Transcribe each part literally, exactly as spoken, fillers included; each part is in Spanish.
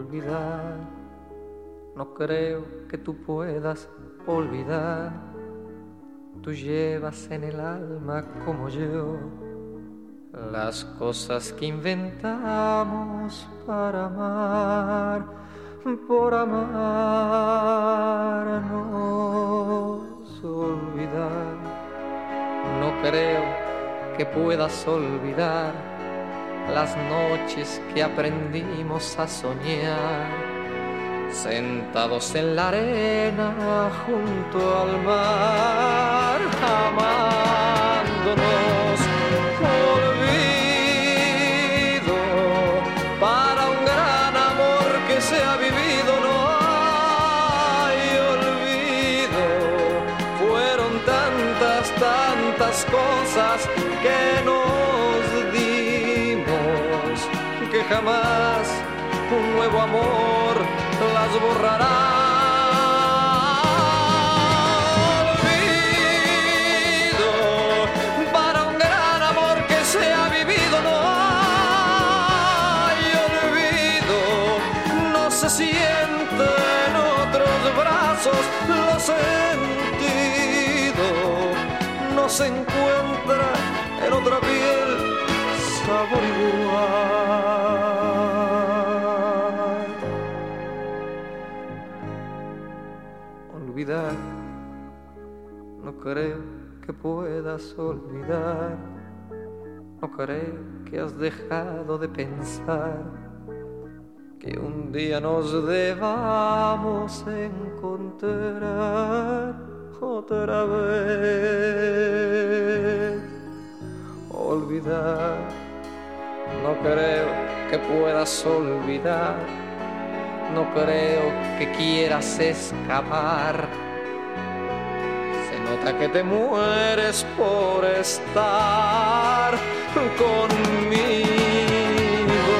olvidar. No creo que tú puedas olvidar. Tú llevas en el alma como yo las cosas que inventamos para amar, por amarnos olvidar. No creo que puedas olvidar las noches que aprendimos a soñar, sentados en la arena junto al mar, amándonos. Olvido para un gran amor que se ha vivido, no hay olvido. Fueron tantas, tantas cosas que nos dimos, que jamás un nuevo amor las borrará. Olvido para un gran amor que se ha vivido, no hay olvido. No se siente en otros brazos lo sentido, no se encuentra en otra piel sabor igual. Olvidar, no creo que puedas olvidar. No creo que has dejado de pensar que un día nos debamos encontrar otra vez. Olvidar, no creo que puedas olvidar. No creo que quieras escapar. Se nota que te mueres por estar conmigo.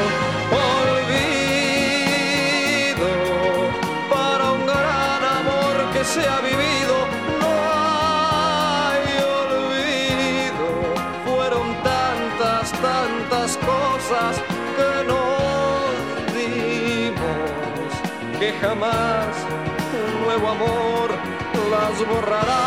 Olvido para un gran amor que se ha vivido, no hay olvido. Fueron tantas, tantas cosas que nos dimos, que jamás un nuevo amor las borrará.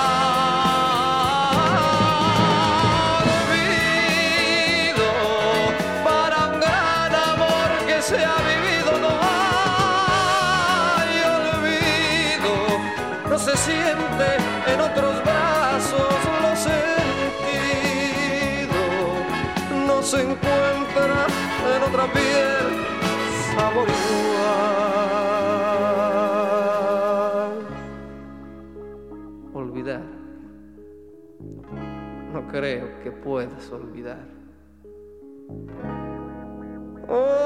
Olvido para un gran amor que se ha vivido, no hay olvido. No se siente en otros brazos lo sentido, no se encuentra en otra piel sabor igual. Olvidar, no creo que puedas olvidar. Oh.